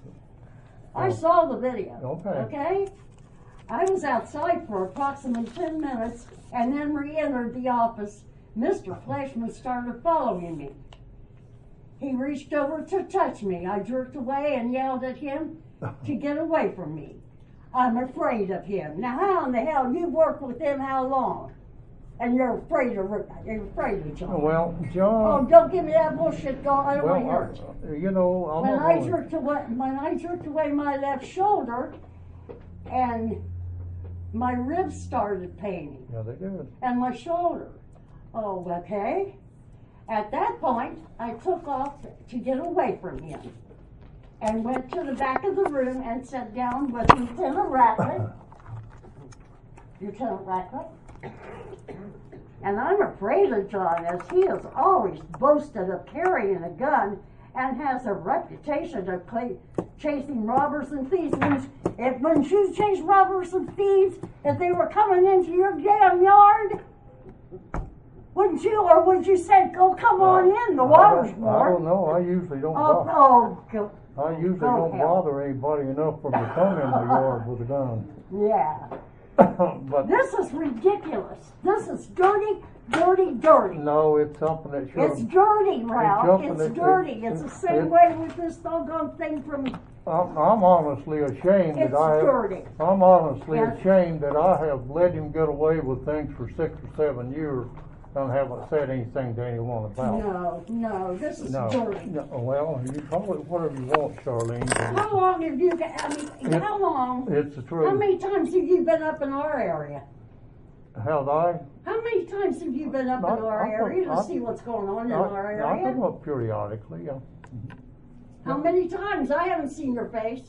I saw the video. Okay. Okay? I was outside for approximately 10 minutes and then re-entered the office. Mr. Fleshman started following me. He reached over to touch me. I jerked away and yelled at him to get away from me. I'm afraid of him. Now how in the hell you've worked with him how long? And you're afraid of John. Well, Oh, John. don't give me that bullshit, dog. I don't want to hear it. You know, I'm When not I gonna- jerked away my left shoulder, and my ribs started paining, Yeah, they did. and my shoulder. Oh, okay. At that point, I took off to get away from him, and went to the back of the room and sat down with Lieutenant Ratcliffe. Lieutenant Ratcliffe. And I'm afraid of John, as he has always boasted of carrying a gun and has a reputation of chasing robbers and thieves. When you chase robbers and thieves, if they were coming into your damn yard, wouldn't you? Or would you say, "Oh, come on in, the water's I don't warm"? know. I usually don't. I usually go don't hell. bother anybody enough for them to come in the yard with a gun. Yeah. But This is ridiculous. This is dirty, dirty, dirty. no, it's something that should. It's dirty, Ralph. jumping It's at- dirty. It's the same it- way with this doggone thing from. I'm honestly ashamed It's that I have. dirty. I'm honestly Yes. ashamed that I have let him get away with things for 6 or 7 years and haven't said anything to anyone about. No, this is No. dirty. No, well, you call it whatever you want, Charlene. but How long have you? How long? It's the truth. How many times have you been up in our area? Have I? How many times have you been up in our area to see what's going on in our I area? come up periodically. Yeah. How many times? I haven't seen your face.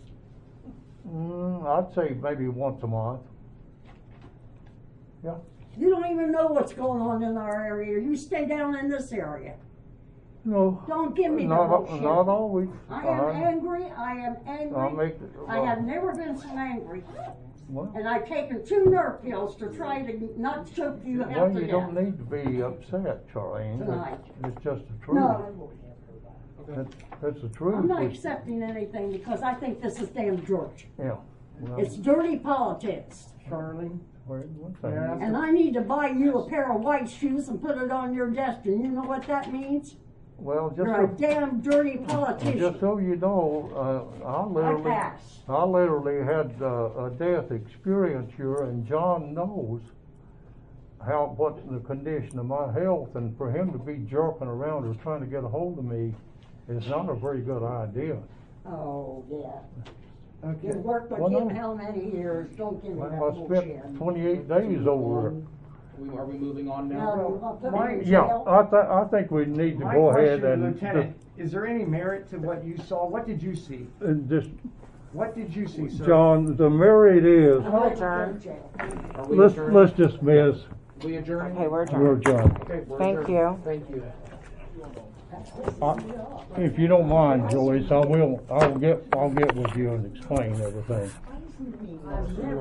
I'd say maybe once a month. Yeah. You don't even know what's going on in our area. You stay down in this area. No. Don't give me the Not bullshit. always. I am angry. I am angry. I have never been so angry. What? And I've taken 2 nerve pills to try to not choke you half Well, to you death. don't need to be upset, Charlene. Tonight. It's just the truth. No, That's the truth. I'm not accepting anything because I think this is damn dirt. Yeah. Well, It's dirty politics. Charlie. one thing. Yeah. And I need to buy you a pair of white shoes and put it on your desk. And you know what that means? Well, just You're a damn dirty politician. just so you know, I literally had a death experience here, and John knows what's the condition of my health, and for him to be jerking around or trying to get a hold of me is not a very good idea. Oh, yeah. Okay. You worked with Well, him no. how many years? Don't give me that I bullshit. spent 28 days over it. Are we moving on No, now? you want to put my- him in Yeah, jail? I think we need to My go ahead question, and Lieutenant, is there any merit to what you saw? What did you see? just, What did you see, sir? John, the merit is, I'll let him adjourn. go to jail. Are we let's adjourning? dismiss. We adjourning? Okay, we're We're adjourned. adjourned. Okay, we're Thank adjourned. you. Thank you. If you don't mind, Joyce, I'll get with you and explain everything. I've never